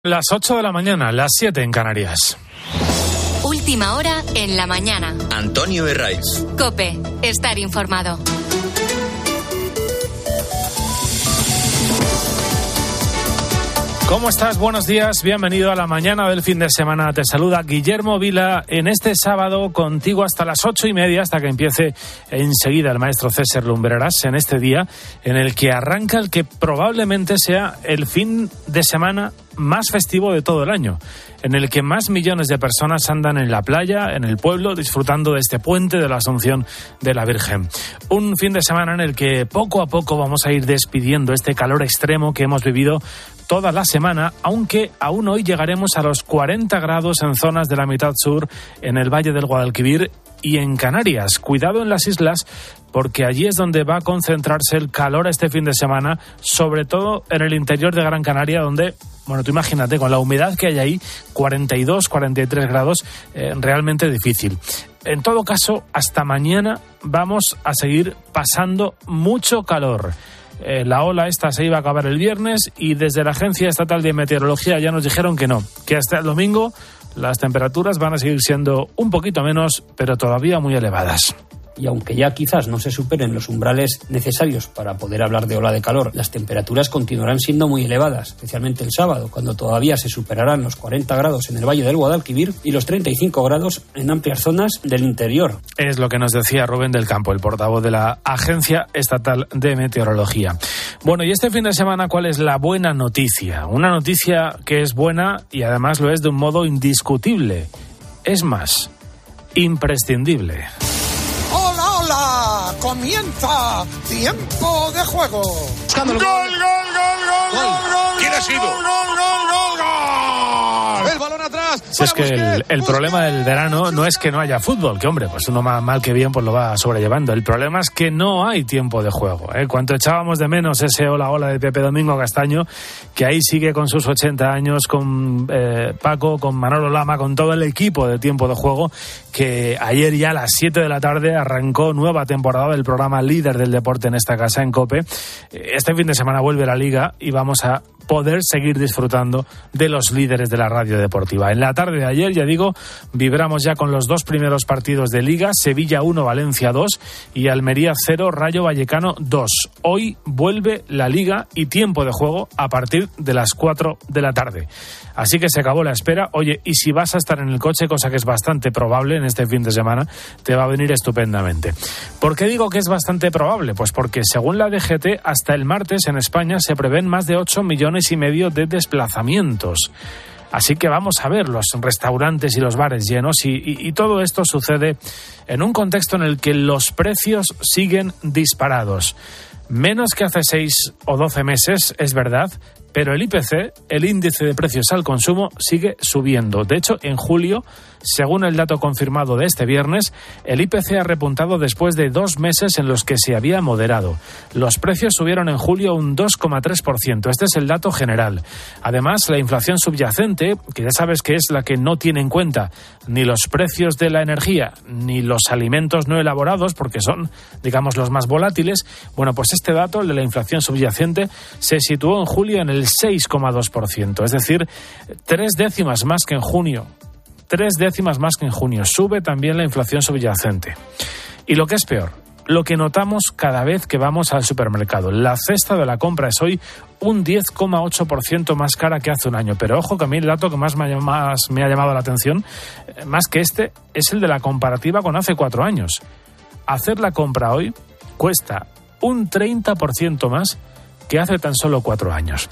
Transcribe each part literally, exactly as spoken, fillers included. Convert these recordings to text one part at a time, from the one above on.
Las ocho de la mañana, las siete en Canarias. Última hora en la mañana. Antonio Herraiz. COPE, estar informado. ¿Cómo estás? Buenos días, bienvenido a la mañana del fin de semana. Te saluda Guillermo Vila en este sábado contigo hasta las ocho y media, hasta que empiece enseguida el maestro César Lumbreras, en este día en el que arranca el que probablemente sea el fin de semana más festivo de todo el año, en el que más millones de personas andan en la playa, en el pueblo, disfrutando de este puente de la Asunción de la Virgen. Un fin de semana en el que poco a poco vamos a ir despidiendo este calor extremo que hemos vivido toda la semana, aunque aún hoy llegaremos a los cuarenta grados en zonas de la mitad sur, en el Valle del Guadalquivir y en Canarias. Cuidado en las islas, porque allí es donde va a concentrarse el calor este fin de semana, sobre todo en el interior de Gran Canaria, donde, bueno, tú imagínate, con la humedad que hay ahí, cuarenta y dos, cuarenta y tres grados, eh, realmente difícil. En todo caso, hasta mañana vamos a seguir pasando mucho calor. Eh, la ola esta se iba a acabar el viernes y desde la Agencia Estatal de Meteorología ya nos dijeron que no, que hasta el domingo las temperaturas van a seguir siendo un poquito menos, pero todavía muy elevadas. Y aunque ya quizás no se superen los umbrales necesarios para poder hablar de ola de calor, las temperaturas continuarán siendo muy elevadas, especialmente el sábado, cuando todavía se superarán los cuarenta grados en el Valle del Guadalquivir y los treinta y cinco grados en amplias zonas del interior. Es lo que nos decía Rubén del Campo, el portavoz de la Agencia Estatal de Meteorología. Bueno, y este fin de semana, ¿cuál es la buena noticia? Una noticia que es buena y además lo es de un modo indiscutible. Es más, imprescindible. ¡Hola! ¡Comienza! ¡Tiempo de juego! ¡Gol, gol, gol, gol, gol, gol! ¿Quién ha sido? ¡Gol, gol, gol, gol! ¡El balón atrás! Si es que el, el problema del verano no es que no haya fútbol, que hombre, pues uno más mal que bien pues lo va sobrellevando. El problema es que no hay tiempo de juego, ¿eh? Cuanto echábamos de menos ese hola hola de Pepe Domingo Castaño, que ahí sigue con sus ochenta años, con eh, Paco, con Manolo Lama, con todo el equipo de tiempo de juego, que ayer ya a las siete de la tarde arrancó nueva temporada del programa líder del deporte en esta casa, en COPE. Este fin de semana vuelve la Liga y vamos a poder seguir disfrutando de los líderes de la radio deportiva. En la tarde de ayer, ya digo, vibramos ya con los dos primeros partidos de Liga, Sevilla uno, Valencia dos y Almería cero, Rayo Vallecano dos. Hoy vuelve la Liga y tiempo de juego a partir de las cuatro de la tarde. Así que se acabó la espera. Oye, y si vas a estar en el coche, cosa que es bastante probable en este fin de semana, te va a venir estupendamente. ¿Por qué digo que es bastante probable? Pues porque según la D G T, hasta el martes en España se prevén más de ocho millones y medio de desplazamientos. Así que vamos a ver los restaurantes y los bares llenos y, y, y todo esto sucede en un contexto en el que los precios siguen disparados. Menos que hace seis o doce meses, es verdad, pero el I P C, el índice de precios al consumo, sigue subiendo. De hecho, en julio, según el dato confirmado de este viernes, el I P C ha repuntado después de dos meses en los que se había moderado. Los precios subieron en julio un dos coma tres por ciento. Este es el dato general. Además, la inflación subyacente, que ya sabes que es la que no tiene en cuenta ni los precios de la energía ni los alimentos no elaborados, porque son, digamos, los más volátiles, bueno, pues este dato, el de la inflación subyacente, se situó en julio en el seis coma dos por ciento, es decir, tres décimas más que en junio. Tres décimas más que en junio. Sube también la inflación subyacente. Y lo que es peor, lo que notamos cada vez que vamos al supermercado. La cesta de la compra es hoy un diez coma ocho por ciento más cara que hace un año. Pero ojo que a mí el dato que más me ha, más me ha llamado la atención, más que este, es el de la comparativa con hace cuatro años. Hacer la compra hoy cuesta un treinta por ciento más que hace tan solo cuatro años.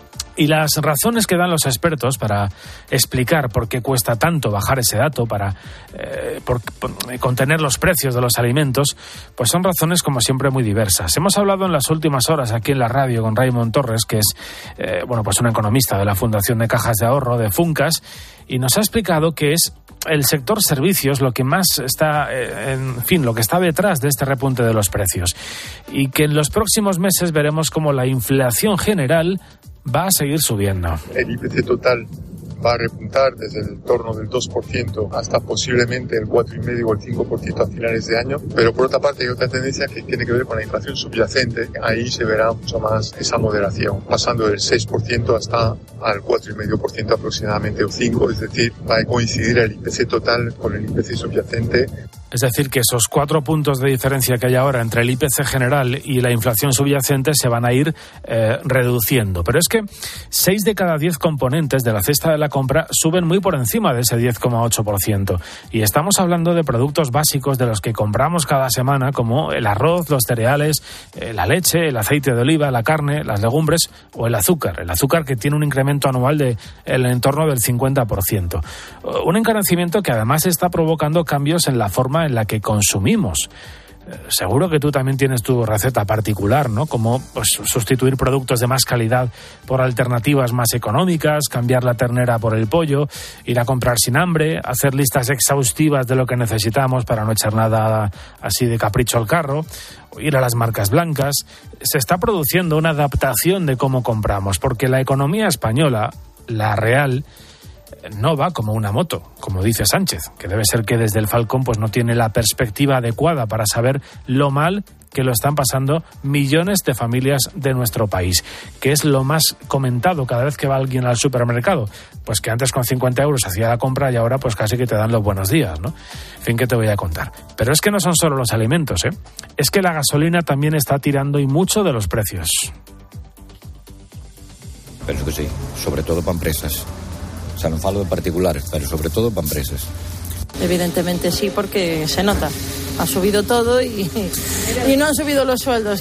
Y las razones que dan los expertos para explicar por qué cuesta tanto bajar ese dato, para eh, por, por contener los precios de los alimentos, pues son razones como siempre muy diversas. Hemos hablado en las últimas horas aquí en la radio con Raymond Torres, que es eh, bueno pues un economista de la Fundación de Cajas de Ahorro, de Funcas, y nos ha explicado que es el sector servicios lo que más está, eh, en fin, lo que está detrás de este repunte de los precios. Y que en los próximos meses veremos cómo la inflación general va a seguir subiendo. El I P C total va a repuntar desde el torno del dos por ciento hasta posiblemente el cuatro coma cinco o el cinco por ciento a finales de año. Pero por otra parte hay otra tendencia que tiene que ver con la inflación subyacente. Ahí se verá mucho más esa moderación, pasando del seis por ciento hasta al cuatro coma cinco por ciento aproximadamente o cinco por ciento, es decir, va a coincidir el I P C total con el I P C subyacente. Es decir, que esos cuatro puntos de diferencia que hay ahora entre el I P C general y la inflación subyacente se van a ir eh, reduciendo. Pero es que seis de cada diez componentes de la cesta de la compra suben muy por encima de ese diez coma ocho por ciento. Y estamos hablando de productos básicos de los que compramos cada semana, como el arroz, los cereales, eh, la leche, el aceite de oliva, la carne, las legumbres o el azúcar. El azúcar que tiene un incremento anual de el entorno del cincuenta por ciento. Un encarecimiento que además está provocando cambios en la forma en la que consumimos. Seguro que tú también tienes tu receta particular, ¿no? Como pues, sustituir productos de más calidad por alternativas más económicas, cambiar la ternera por el pollo, ir a comprar sin hambre, hacer listas exhaustivas de lo que necesitamos para no echar nada así de capricho al carro, ir a las marcas blancas. Se está produciendo una adaptación de cómo compramos, porque la economía española, la real, no va como una moto, como dice Sánchez, que debe ser que desde el Falcón pues no tiene la perspectiva adecuada para saber lo mal que lo están pasando millones de familias de nuestro país, que es lo más comentado cada vez que va alguien al supermercado, pues que antes con cincuenta euros hacía la compra y ahora pues casi que te dan los buenos días, ¿no? En fin, ¿qué te voy a contar? Pero es que no son solo los alimentos, ¿eh? Es que la gasolina también está tirando y mucho de los precios. Penso que sí, sobre todo para empresas. O sea, no falo de particulares, pero sobre todo para empresas. Evidentemente sí, porque se nota. Ha subido todo y, y no han subido los sueldos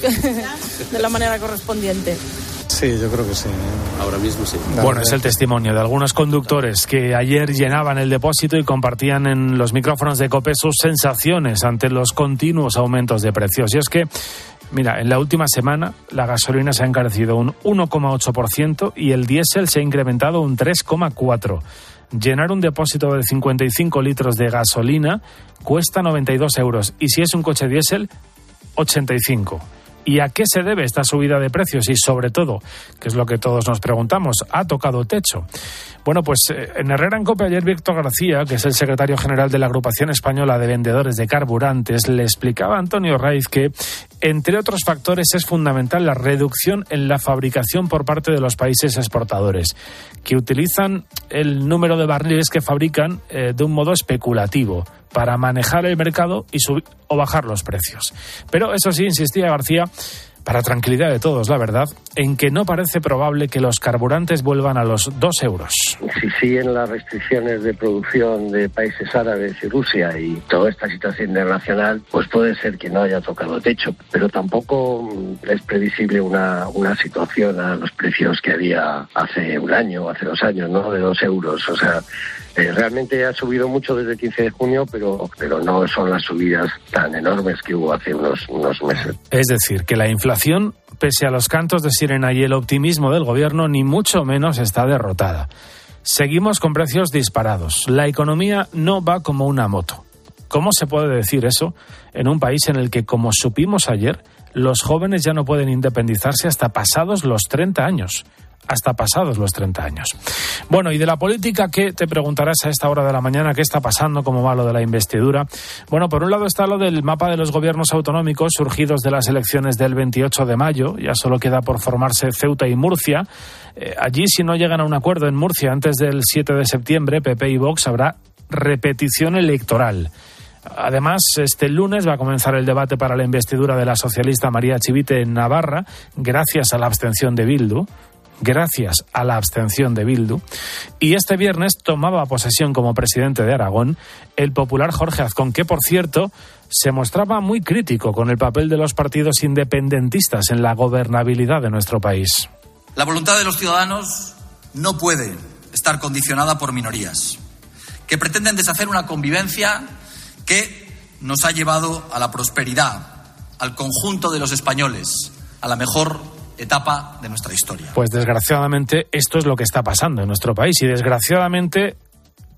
de la manera correspondiente. Sí, yo creo que sí. Ahora mismo sí. Bueno, es el testimonio de algunos conductores que ayer llenaban el depósito y compartían en los micrófonos de COPE sus sensaciones ante los continuos aumentos de precios. Y es que, mira, en la última semana la gasolina se ha encarecido un uno coma ocho por ciento y el diésel se ha incrementado un tres coma cuatro por ciento. Llenar un depósito de cincuenta y cinco litros de gasolina cuesta noventa y dos euros y si es un coche diésel, ochenta y cinco. ¿Y a qué se debe esta subida de precios? Y sobre todo, que es lo que todos nos preguntamos, ¿ha tocado techo? Bueno, pues en Herrera en COPE ayer Víctor García, que es el secretario general de la Agrupación Española de Vendedores de Carburantes, le explicaba a Antonio Raiz que, entre otros factores, es fundamental la reducción en la fabricación por parte de los países exportadores, que utilizan el número de barriles que fabrican eh, de un modo especulativo para manejar el mercado y subir o bajar los precios. Pero eso sí, insistía García, para tranquilidad de todos, la verdad, en que no parece probable que los carburantes vuelvan a los dos euros. Si siguen las restricciones de producción de países árabes y Rusia y toda esta situación internacional, pues puede ser que no haya tocado techo, pero tampoco es previsible una, una situación a los precios que había hace un año o hace dos años, ¿no? De dos euros, o sea... Eh, realmente ha subido mucho desde el quince de junio, pero, pero no son las subidas tan enormes que hubo hace unos, unos meses. Es decir, que la inflación, pese a los cantos de sirena y el optimismo del gobierno, ni mucho menos está derrotada. Seguimos con precios disparados. La economía no va como una moto. ¿Cómo se puede decir eso en un país en el que, como supimos ayer, los jóvenes ya no pueden independizarse hasta pasados los treinta años? Hasta pasados los treinta años. Bueno, y de la política, ¿qué te preguntarás a esta hora de la mañana? ¿Qué está pasando? ¿Cómo va lo de la investidura? Bueno, por un lado está lo del mapa de los gobiernos autonómicos surgidos de las elecciones del veintiocho de mayo. Ya solo queda por formarse Ceuta y Murcia. Eh, allí, si no llegan a un acuerdo en Murcia antes del siete de septiembre, P P y Vox, habrá repetición electoral. Además, este lunes va a comenzar el debate para la investidura de la socialista María Chivite en Navarra, gracias a la abstención de Bildu. Gracias a la abstención de Bildu. Y este viernes tomaba posesión como presidente de Aragón el popular Jorge Azcón, que, por cierto, se mostraba muy crítico con el papel de los partidos independentistas en la gobernabilidad de nuestro país. La voluntad de los ciudadanos no puede estar condicionada por minorías que pretenden deshacer una convivencia que nos ha llevado a la prosperidad, al conjunto de los españoles, a la mejor etapa de nuestra historia. Pues desgraciadamente esto es lo que está pasando en nuestro país y desgraciadamente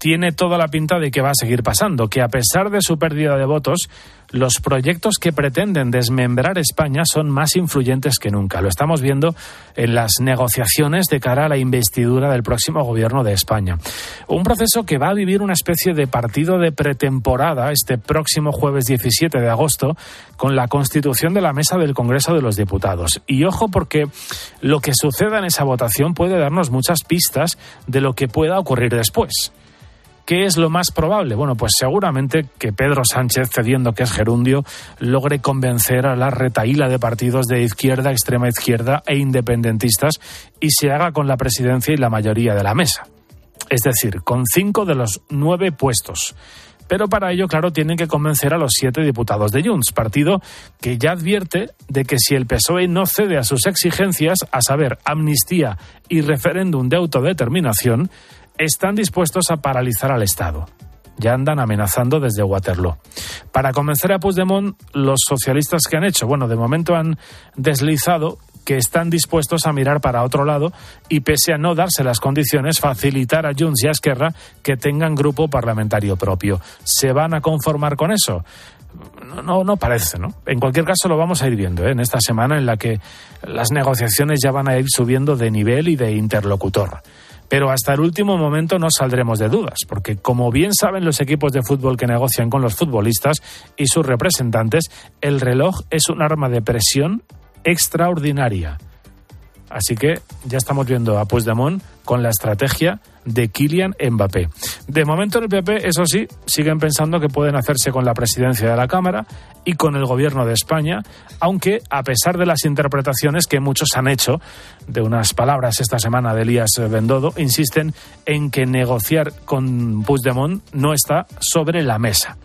tiene toda la pinta de que va a seguir pasando, que a pesar de su pérdida de votos, los proyectos que pretenden desmembrar España son más influyentes que nunca. Lo estamos viendo en las negociaciones de cara a la investidura del próximo gobierno de España. Un proceso que va a vivir una especie de partido de pretemporada este próximo jueves diecisiete de agosto con la constitución de la mesa del Congreso de los Diputados. Y ojo, porque lo que suceda en esa votación puede darnos muchas pistas de lo que pueda ocurrir después. ¿Qué es lo más probable? Bueno, pues seguramente que Pedro Sánchez, cediendo que es gerundio, logre convencer a la retahíla de partidos de izquierda, extrema izquierda e independentistas y se haga con la presidencia y la mayoría de la mesa. Es decir, con cinco de los nueve puestos. Pero para ello, claro, tienen que convencer a los siete diputados de Junts, partido que ya advierte de que si el P S O E no cede a sus exigencias, a saber, amnistía y referéndum de autodeterminación, están dispuestos a paralizar al Estado. Ya andan amenazando desde Waterloo. Para convencer a Puigdemont, los socialistas ¿qué han hecho? Bueno, de momento han deslizado que están dispuestos a mirar para otro lado y, pese a no darse las condiciones, facilitar a Junts y a Esquerra que tengan grupo parlamentario propio. ¿Se van a conformar con eso? No, no, no parece, ¿no? En cualquier caso lo vamos a ir viendo, ¿eh? En esta semana en la que las negociaciones ya van a ir subiendo de nivel y de interlocutor. Pero hasta el último momento no saldremos de dudas, porque como bien saben los equipos de fútbol que negocian con los futbolistas y sus representantes, el reloj es un arma de presión extraordinaria. Así que ya estamos viendo a Puigdemont con la estrategia de Kylian Mbappé. De momento en el P P, eso sí, siguen pensando que pueden hacerse con la presidencia de la Cámara y con el gobierno de España, aunque a pesar de las interpretaciones que muchos han hecho de unas palabras esta semana de Elías Bendodo, insisten en que negociar con Puigdemont no está sobre la mesa.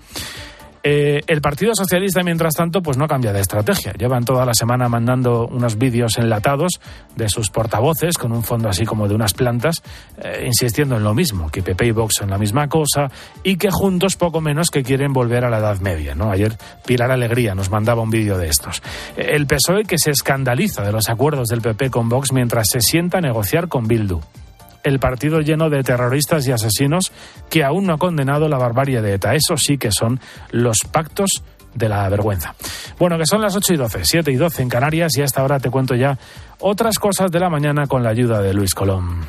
Eh, el Partido Socialista, mientras tanto, pues no cambia de estrategia. Llevan toda la semana mandando unos vídeos enlatados de sus portavoces con un fondo así como de unas plantas, eh, insistiendo en lo mismo, que P P y Vox son la misma cosa y que juntos poco menos que quieren volver a la Edad Media, ¿no? Ayer Pilar Alegría nos mandaba un vídeo de estos. El P S O E que se escandaliza de los acuerdos del P P con Vox mientras se sienta a negociar con Bildu. El partido lleno de terroristas y asesinos que aún no ha condenado la barbarie de ETA. Eso sí que son los pactos de la vergüenza. Bueno, que son las ocho y doce, siete y doce en Canarias, y a esta hora te cuento ya otras cosas de la mañana con la ayuda de Luis Colón.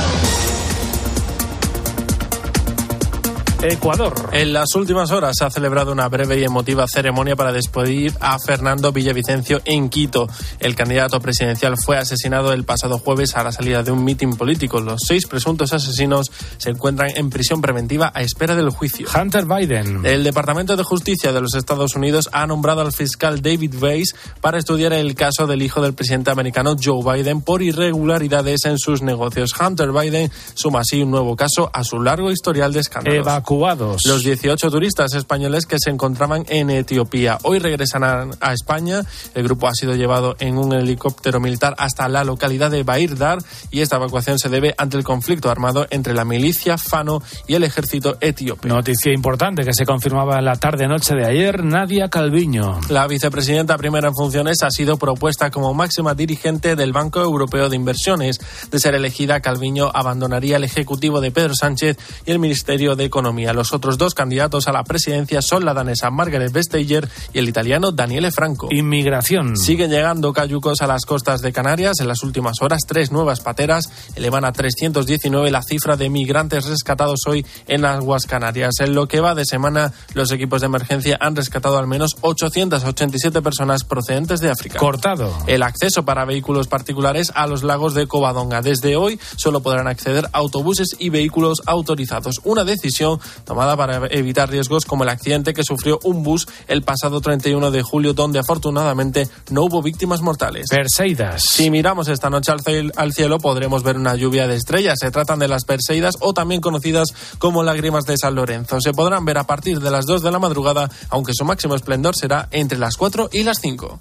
Ecuador. En las últimas horas se ha celebrado una breve y emotiva ceremonia para despedir a Fernando Villavicencio en Quito. El candidato presidencial fue asesinado el pasado jueves a la salida de un mitin político. Los seis presuntos asesinos se encuentran en prisión preventiva a espera del juicio. Hunter Biden. El Departamento de Justicia de los Estados Unidos ha nombrado al fiscal David Weiss para estudiar el caso del hijo del presidente americano Joe Biden por irregularidades en sus negocios. Hunter Biden suma así un nuevo caso a su largo historial de escándalos. Evacuados. Los dieciocho turistas españoles que se encontraban en Etiopía hoy regresarán a España. El grupo ha sido llevado en un helicóptero militar hasta la localidad de Bahir Dar y esta evacuación se debe ante el conflicto armado entre la milicia Fano y el ejército etíope. Noticia importante que se confirmaba en la tarde-noche de ayer. Nadia Calviño. La vicepresidenta primera en funciones ha sido propuesta como máxima dirigente del Banco Europeo de Inversiones. De ser elegida, Calviño abandonaría el ejecutivo de Pedro Sánchez y el Ministerio de Economía. Los otros dos candidatos a la presidencia son la danesa Margaret Vestager y el italiano Daniele Franco. Inmigración. Siguen llegando cayucos a las costas de Canarias. En las últimas horas, tres nuevas pateras elevan a trescientos diecinueve la cifra de migrantes rescatados hoy en aguas canarias. En lo que va de semana, los equipos de emergencia han rescatado al menos ochocientas ochenta y siete personas procedentes de África. Cortado. El acceso para vehículos particulares a los lagos de Covadonga. Desde hoy solo podrán acceder autobuses y vehículos autorizados. Una decisión tomada para evitar riesgos como el accidente que sufrió un bus el pasado treinta y uno de julio, donde afortunadamente no hubo víctimas mortales. Perseidas. Si miramos esta noche al, ciel, al cielo podremos ver una lluvia de estrellas. Se tratan de las Perseidas, o también conocidas como lágrimas de San Lorenzo. Se podrán ver a partir de las dos de la madrugada, aunque su máximo esplendor será entre las cuatro y las cinco.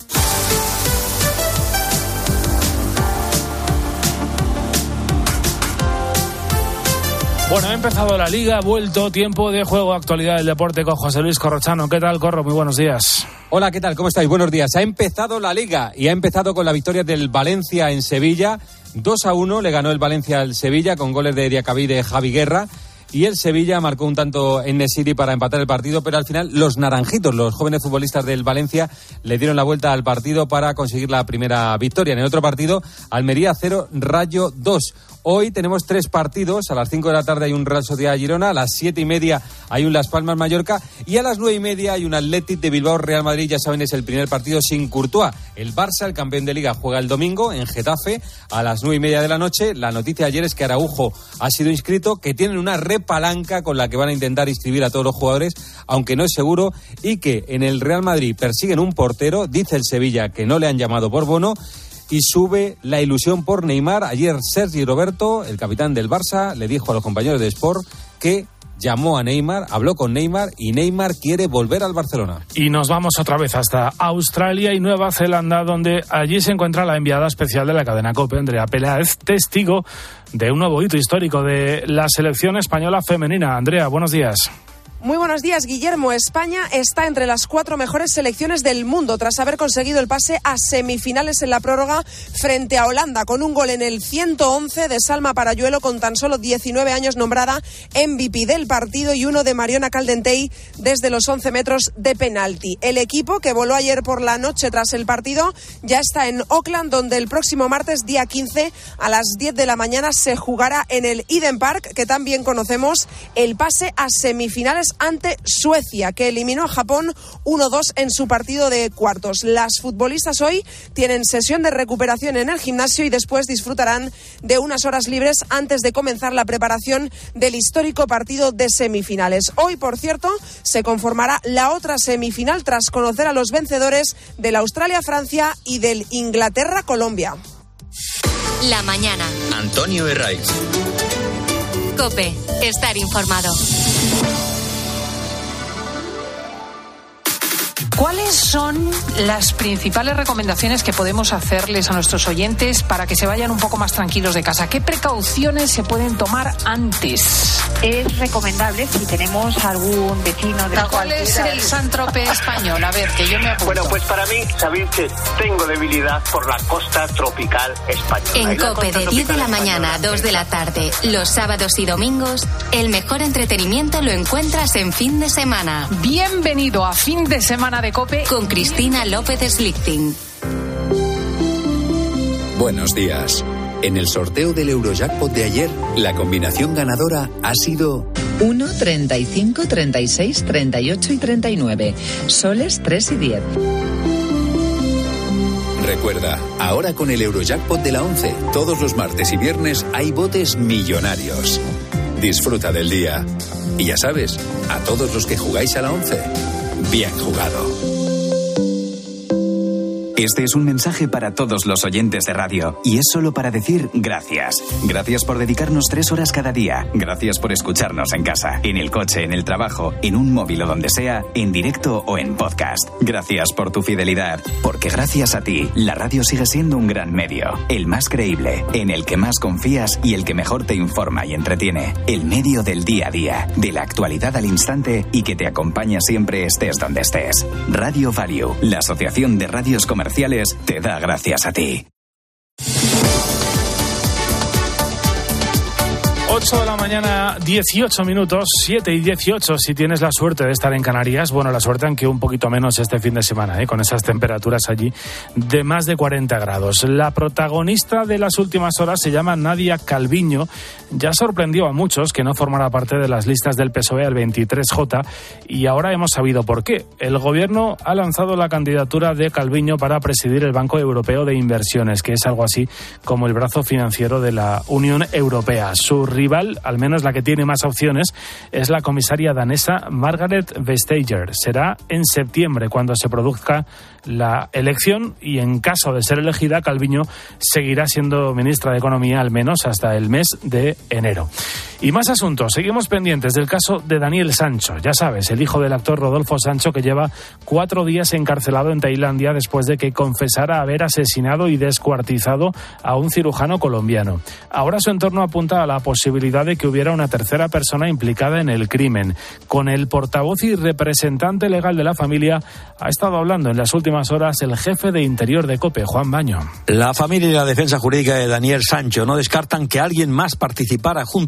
Bueno, ha empezado la Liga, ha vuelto tiempo de juego, actualidad del deporte con José Luis Corrochano. ¿Qué tal, Corro? Muy buenos días. Hola, ¿qué tal? ¿Cómo estáis? Buenos días. Ha empezado la Liga y ha empezado con la victoria del Valencia en Sevilla. dos a uno le ganó el Valencia al Sevilla con goles de Diacabí y de Javi Guerra. y el Sevilla marcó un tanto en Nesiri para empatar el partido, pero al final los naranjitos, los jóvenes futbolistas del Valencia, le dieron la vuelta al partido para conseguir la primera victoria. En el otro partido, Almería cero, Rayo dos. Hoy tenemos tres partidos. A las cinco de la tarde hay un Real Sociedad Girona, a las siete y media hay un Las Palmas Mallorca y a las nueve y media hay un Athletic de Bilbao Real Madrid. Ya saben, es el primer partido sin Courtois. El Barça, el campeón de Liga, juega el domingo en Getafe a las nueve y media de la noche. La noticia de ayer es que Araujo ha sido inscrito, que tienen una repalanca con la que van a intentar inscribir a todos los jugadores, aunque no es seguro, y que en el Real Madrid persiguen un portero. Dice el Sevilla que no le han llamado por bono. Y sube la ilusión por Neymar. Ayer Sergi Roberto, el capitán del Barça, le dijo a los compañeros de Sport que llamó a Neymar, habló con Neymar y Neymar quiere volver al Barcelona. Y nos vamos otra vez hasta Australia y Nueva Zelanda, donde allí se encuentra la enviada especial de la cadena COPE, Andrea Peláez, testigo de un nuevo hito histórico de la selección española femenina. Andrea, buenos días. Muy buenos días, Guillermo. España está entre las cuatro mejores selecciones del mundo tras haber conseguido el pase a semifinales en la prórroga frente a Holanda, con un gol en el ciento once de Salma Parayuelo, con tan solo diecinueve años, nombrada M V P del partido, y uno de Mariona Caldentey desde los once metros de penalti. El equipo, que voló ayer por la noche tras el partido, ya está en Auckland, donde el próximo martes, día quince, a las diez de la mañana, se jugará en el Eden Park, que también conocemos, el pase a semifinales ante Suecia, que eliminó a Japón uno dos en su partido de cuartos. Las futbolistas hoy tienen sesión de recuperación en el gimnasio y después disfrutarán de unas horas libres antes de comenzar la preparación del histórico partido de semifinales. Hoy, por cierto, se conformará la otra semifinal tras conocer a los vencedores del Australia-Francia y del Inglaterra-Colombia. La mañana. Antonio Herraiz. COPE. Estar informado. ¿Cuáles son las principales recomendaciones que podemos hacerles a nuestros oyentes para que se vayan un poco más tranquilos de casa? ¿Qué precauciones se pueden tomar antes? Es recomendable, si tenemos algún vecino de... ¿Cuál es el Saint-Tropez español? A ver, que yo me apunto. Bueno, pues para mí, sabéis que tengo debilidad por la costa tropical española. En COPE, de diez de la mañana a dos de la tarde, los sábados y domingos, el mejor entretenimiento lo encuentras en fin de semana. Bienvenido a Fin de Semana de COPE con Cristina López Slichting. Buenos días. En el sorteo del Eurojackpot de ayer, la combinación ganadora ha sido uno, treinta y cinco, treinta y seis, treinta y ocho y treinta y nueve. Soles tres y diez. Recuerda, ahora con el Eurojackpot de la once, todos los martes y viernes hay botes millonarios. Disfruta del día. Y ya sabes, a todos los que jugáis a la once, bien jugado. Este es un mensaje para todos los oyentes de radio y es solo para decir gracias. Gracias por dedicarnos tres horas cada día. Gracias por escucharnos en casa, en el coche, en el trabajo, en un móvil o donde sea, en directo o en podcast. Gracias por tu fidelidad, porque gracias a ti, la radio sigue siendo un gran medio. El más creíble, en el que más confías y el que mejor te informa y entretiene. El medio del día a día, de la actualidad al instante y que te acompaña siempre estés donde estés. Radio Value, la asociación de radios comerciales, te da gracias a ti. ocho de la mañana, dieciocho minutos, siete y dieciocho si tienes la suerte de estar en Canarias. Bueno, la suerte, aunque un poquito menos este fin de semana, ¿eh? Con esas temperaturas allí de más de cuarenta grados. La protagonista de las últimas horas se llama Nadia Calviño. Ya sorprendió a muchos que no formara parte de las listas del P S O E al veintitrés J y ahora hemos sabido por qué. El gobierno ha lanzado la candidatura de Calviño para presidir el Banco Europeo de Inversiones, que es algo así como el brazo financiero de la Unión Europea. Su rival, al menos la que tiene más opciones, es la comisaria danesa Margaret Vestager. Será en septiembre cuando se produzca la elección y, en caso de ser elegida, Calviño seguirá siendo ministra de Economía al menos hasta el mes de enero. Y más asuntos. Seguimos pendientes del caso de Daniel Sancho. Ya sabes, el hijo del actor Rodolfo Sancho, que lleva cuatro días encarcelado en Tailandia después de que confesara haber asesinado y descuartizado a un cirujano colombiano. Ahora su entorno apunta a la posibilidad de que hubiera una tercera persona implicada en el crimen. Con el portavoz y representante legal de la familia ha estado hablando en las últimas horas el jefe de Interior de COPE, Juan Baño. La familia y la defensa jurídica de Daniel Sancho no descartan que alguien más participara junto a él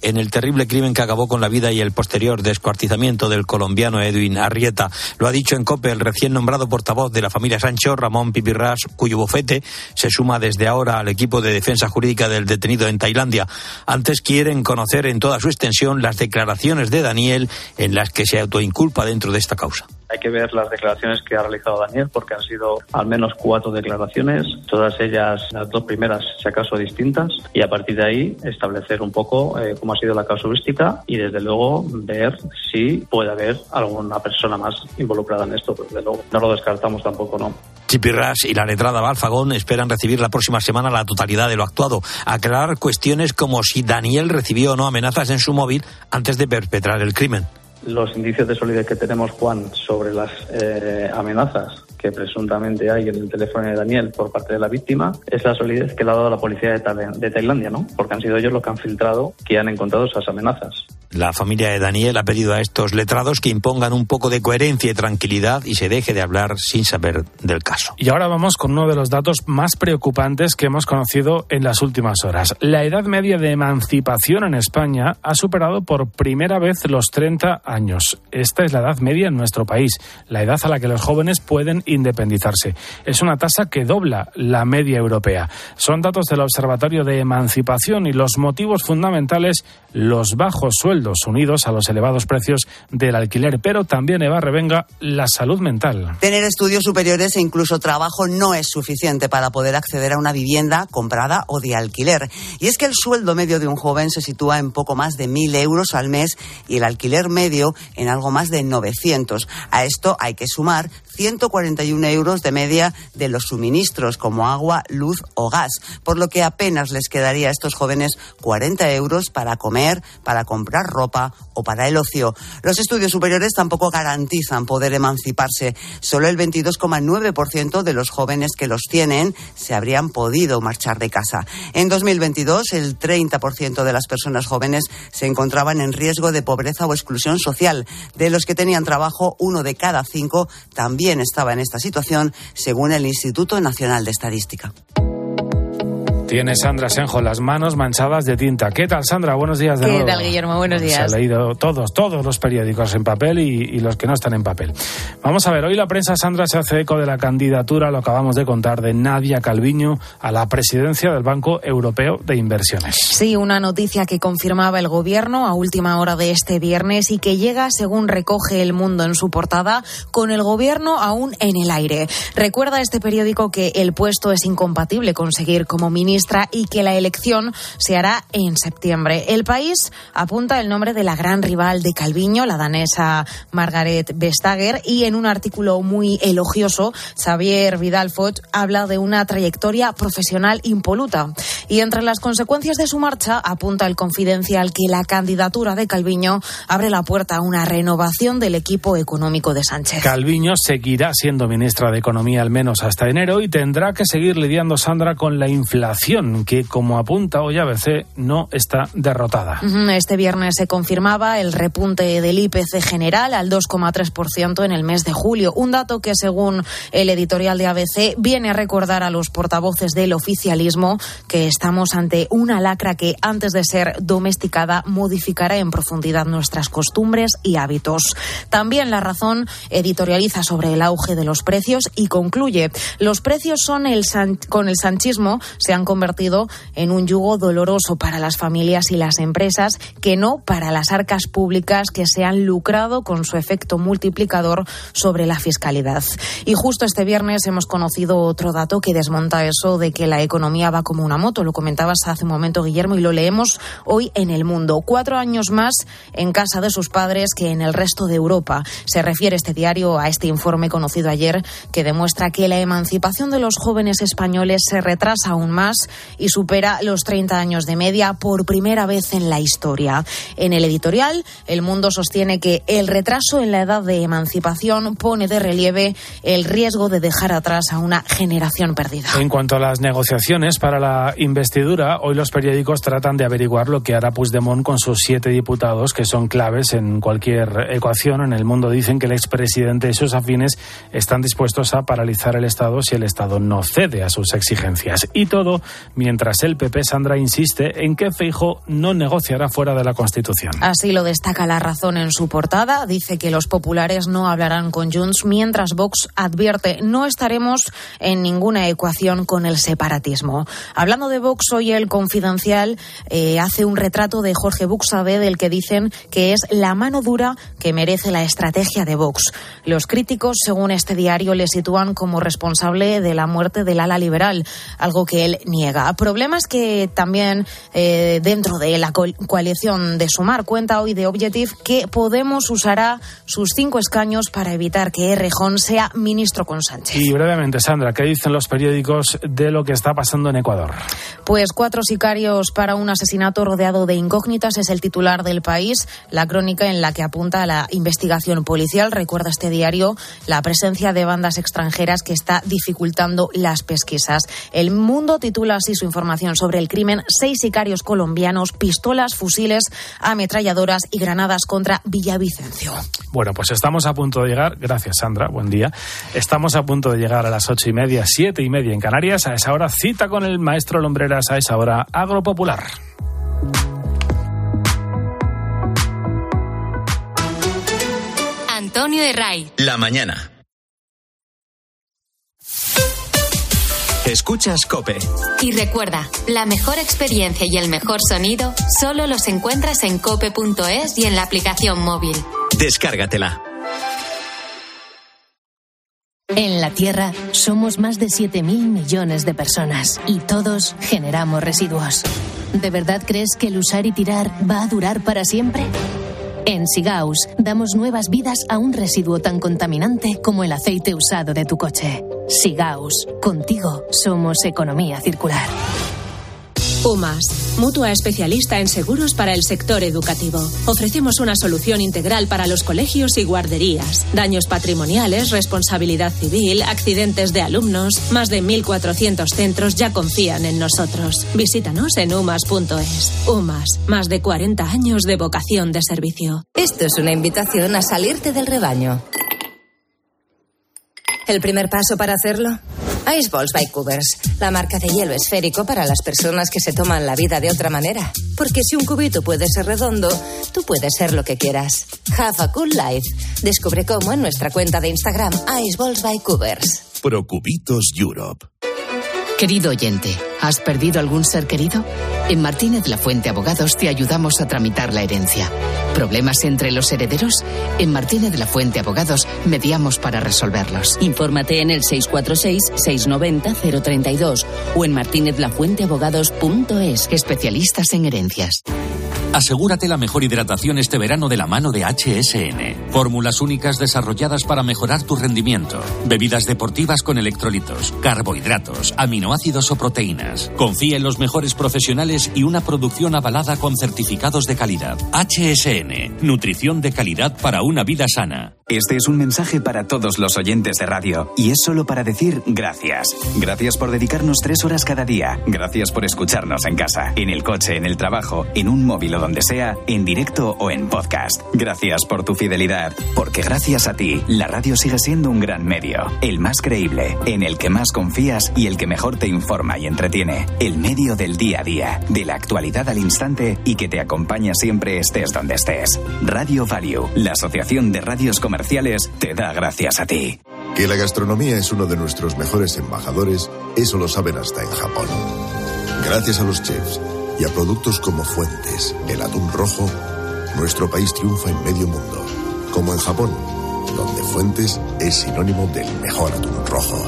en el terrible crimen que acabó con la vida y el posterior descuartizamiento del colombiano Edwin Arrieta. Lo ha dicho en COPE el recién nombrado portavoz de la familia Sancho, Ramón Pipirrás, cuyo bufete se suma desde ahora al equipo de defensa jurídica del detenido en Tailandia. Antes quieren conocer en toda su extensión las declaraciones de Daniel en las que se autoinculpa dentro de esta causa. Hay que ver las declaraciones que ha realizado Daniel, porque han sido al menos cuatro declaraciones, todas ellas, las dos primeras, si acaso, distintas, y a partir de ahí establecer un poco eh, cómo ha sido la casuística y, desde luego, ver si puede haber alguna persona más involucrada en esto, pero desde luego no lo descartamos tampoco, ¿no? Pipirrás y la letrada Balfagón esperan recibir la próxima semana la totalidad de lo actuado, aclarar cuestiones como si Daniel recibió o no amenazas en su móvil antes de perpetrar el crimen. Los indicios de solidez que tenemos, Juan, sobre las eh, amenazas que presuntamente hay en el teléfono de Daniel por parte de la víctima, es la solidez que le ha dado la policía de, Tal- de Tailandia, ¿no? Porque han sido ellos los que han filtrado que han encontrado esas amenazas. La familia de Daniel ha pedido a estos letrados que impongan un poco de coherencia y tranquilidad y se deje de hablar sin saber del caso. Y ahora vamos con uno de los datos más preocupantes que hemos conocido en las últimas horas. La edad media de emancipación en España ha superado por primera vez los treinta años. Esta es la edad media en nuestro país, la edad a la que los jóvenes pueden independizarse. Es una tasa que dobla la media europea. Son datos del Observatorio de Emancipación y los motivos fundamentales, los bajos sueldos unidos a los elevados precios del alquiler, pero también, Eva Revenga, la salud mental. Tener estudios superiores e incluso trabajo no es suficiente para poder acceder a una vivienda comprada o de alquiler. Y es que el sueldo medio de un joven se sitúa en poco más de mil euros al mes y el alquiler medio en algo más de novecientos. A esto hay que sumar ciento cuarenta y uno euros de media de los suministros como agua, luz o gas, por lo que apenas les quedaría a estos jóvenes cuarenta euros para comer, para comprar ropa o para el ocio. Los estudios superiores tampoco garantizan poder emanciparse. Solo el veintidós coma nueve por ciento de los jóvenes que los tienen se habrían podido marchar de casa. En dos mil veintidós, el treinta por ciento de las personas jóvenes se encontraban en riesgo de pobreza o exclusión social. De los que tenían trabajo, uno de cada cinco también estaba en esta situación, según el Instituto Nacional de Estadística. Tiene Sandra Senjo las manos manchadas de tinta. ¿Qué tal, Sandra? Buenos días de ¿Qué nuevo. tal, Guillermo? Buenos días. Se ha leído todos, todos los periódicos en papel y, y los que no están en papel. Vamos a ver, hoy la prensa, Sandra, se hace eco de la candidatura, lo acabamos de contar, de Nadia Calviño a la presidencia del Banco Europeo de Inversiones. Sí, una noticia que confirmaba el Gobierno a última hora de este viernes y que llega, según recoge El Mundo en su portada, con el Gobierno aún en el aire. Recuerda este periódico que el puesto es incompatible con seguir como ministra y que la elección se hará en septiembre. El País apunta el nombre de la gran rival de Calviño, la danesa Margaret Vestager, y en un artículo muy elogioso, Xavier Vidal-Foch habla de una trayectoria profesional impoluta. Y entre las consecuencias de su marcha, apunta el Confidencial que la candidatura de Calviño abre la puerta a una renovación del equipo económico de Sánchez. Calviño seguirá siendo ministra de Economía al menos hasta enero y tendrá que seguir lidiando, Sandra, con la inflación, que, como apunta hoy A B C, no está derrotada. Este viernes se confirmaba el repunte del I P C general al dos coma tres por ciento en el mes de julio, un dato que, según el editorial de A B C, viene a recordar a los portavoces del oficialismo que estamos ante una lacra que, antes de ser domesticada, modificará en profundidad nuestras costumbres y hábitos. También La Razón editorializa sobre el auge de los precios y concluye: los precios son el san- con el sanchismo se han convertido en un yugo doloroso para las familias y las empresas, que no para las arcas públicas, que se han lucrado con su efecto multiplicador sobre la fiscalidad. Y justo este viernes hemos conocido otro dato que desmonta eso de que la economía va como una moto. Lo comentabas hace un momento, Guillermo, y lo leemos hoy en El Mundo. Cuatro años más en casa de sus padres que en el resto de Europa. Se refiere este diario a este informe conocido ayer que demuestra que la emancipación de los jóvenes españoles se retrasa aún más y supera los treinta años de media por primera vez en la historia. En el editorial, El Mundo sostiene que el retraso en la edad de emancipación pone de relieve el riesgo de dejar atrás a una generación perdida. En cuanto a las negociaciones para la investidura, hoy los periódicos tratan de averiguar lo que hará Puigdemont con sus siete diputados, que son claves en cualquier ecuación. En El Mundo dicen que el expresidente y sus afines están dispuestos a paralizar el Estado si el Estado no cede a sus exigencias. Y todo mientras el P P, Sandra, insiste en que Feijóo no negociará fuera de la Constitución. Así lo destaca La Razón en su portada. Dice que los populares no hablarán con Junts, mientras Vox advierte: no estaremos en ninguna ecuación con el separatismo. Hablando de Vox, hoy El Confidencial eh, hace un retrato de Jorge Buxade, del que dicen que es la mano dura que merece la estrategia de Vox. Los críticos, según este diario, le sitúan como responsable de la muerte del ala liberal, algo que él niega. Problemas que también eh, dentro de la co- coalición de Sumar cuenta hoy de Objective que Podemos usará sus cinco escaños para evitar que Errejón sea ministro con Sánchez. Y brevemente, Sandra, ¿qué dicen los periódicos de lo que está pasando en Ecuador? Pues cuatro sicarios para un asesinato rodeado de incógnitas es el titular del País, la crónica en la que apunta a la investigación policial. Recuerda este diario la presencia de bandas extranjeras que está dificultando las pesquisas. El Mundo titula así su información sobre el crimen: seis sicarios colombianos, pistolas, fusiles, ametralladoras y granadas contra Villavicencio. Bueno, pues estamos a punto de llegar, gracias Sandra, buen día, estamos a punto de llegar a las ocho y media, siete y media en Canarias. A esa hora cita con el maestro Lombreras, a esa hora Agropopular. Antonio de Ray. La mañana. Escuchas COPE. Y recuerda, la mejor experiencia y el mejor sonido solo los encuentras en cope punto es y en la aplicación móvil. Descárgatela. En la Tierra somos más de siete mil millones de personas y todos generamos residuos. ¿De verdad crees que el usar y tirar va a durar para siempre? En Sigaus damos nuevas vidas a un residuo tan contaminante como el aceite usado de tu coche. Sigaus, contigo somos economía circular. UMAS, mutua especialista en seguros para el sector educativo. Ofrecemos una solución integral para los colegios y guarderías. Daños patrimoniales, responsabilidad civil, accidentes de alumnos. Más de mil cuatrocientos centros ya confían en nosotros. Visítanos en umas punto es. UMAS, más de cuarenta años de vocación de servicio. Esto es una invitación a salirte del rebaño. ¿El primer paso para hacerlo? Ice Balls by Cubers, la marca de hielo esférico para las personas que se toman la vida de otra manera. Porque si un cubito puede ser redondo, tú puedes ser lo que quieras. Have a cool life. Descubre cómo en nuestra cuenta de Instagram, Ice Balls by Cubers. Procubitos Europe. Querido oyente, ¿has perdido algún ser querido? En Martínez La Fuente Abogados te ayudamos a tramitar la herencia. ¿Problemas entre los herederos? En Martínez La Fuente Abogados mediamos para resolverlos. Infórmate en el seis cuatro seis, seis nueve cero, cero tres dos o en martinez la fuente abogados punto es. Especialistas en herencias. Asegúrate la mejor hidratación este verano de la mano de H S N. Fórmulas únicas desarrolladas para mejorar tu rendimiento. Bebidas deportivas con electrolitos, carbohidratos, aminoácidos o proteínas. Confía en los mejores profesionales y una producción avalada con certificados de calidad. H S N. Nutrición de calidad para una vida sana. Este es un mensaje para todos los oyentes de radio y es solo para decir gracias. Gracias por dedicarnos tres horas cada día. Gracias por escucharnos en casa, en el coche, en el trabajo, en un móvil o donde sea, en directo o en podcast. Gracias por tu fidelidad, porque gracias a ti, la radio sigue siendo un gran medio. El más creíble, en el que más confías y el que mejor te informa y entretiene. El medio del día a día, de la actualidad al instante y que te acompaña siempre estés donde estés. Radio Value, la asociación de radios comerciales, te da gracias a ti. Que la gastronomía es uno de nuestros mejores embajadores, eso lo saben hasta en Japón. Gracias a los chefs y a productos como Fuentes, el atún rojo, nuestro país triunfa en medio mundo, como en Japón, donde Fuentes es sinónimo del mejor atún rojo.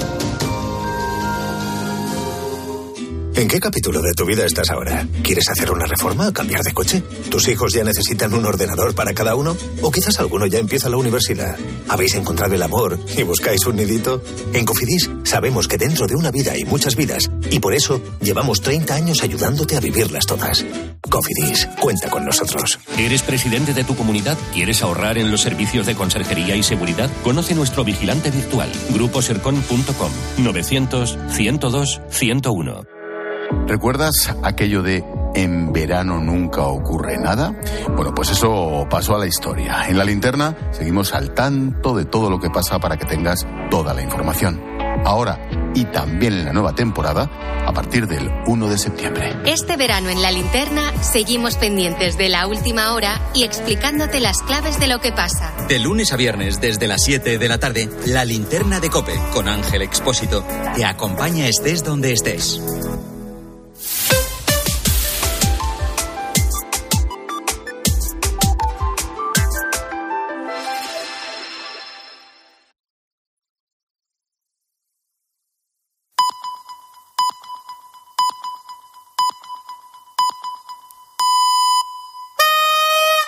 ¿En qué capítulo de tu vida estás ahora? ¿Quieres hacer una reforma o cambiar de coche? ¿Tus hijos ya necesitan un ordenador para cada uno? ¿O quizás alguno ya empieza la universidad? ¿Habéis encontrado el amor y buscáis un nidito? En Cofidis sabemos que dentro de una vida hay muchas vidas y por eso llevamos treinta años ayudándote a vivirlas todas. Cofidis, cuenta con nosotros. ¿Eres presidente de tu comunidad? ¿Quieres ahorrar en los servicios de conserjería y seguridad? Conoce nuestro vigilante virtual, grupo sercon punto com, novecientos, ciento dos, ciento uno. ¿Recuerdas aquello de en verano nunca ocurre nada? Bueno, pues eso pasó a la historia. En La Linterna seguimos al tanto de todo lo que pasa para que tengas toda la información. Ahora, y también en la nueva temporada a partir del uno de septiembre. Este verano en La Linterna seguimos pendientes de la última hora y explicándote las claves de lo que pasa. De lunes a viernes desde las siete de la tarde, La Linterna de COPE con Ángel Expósito te acompaña estés donde estés.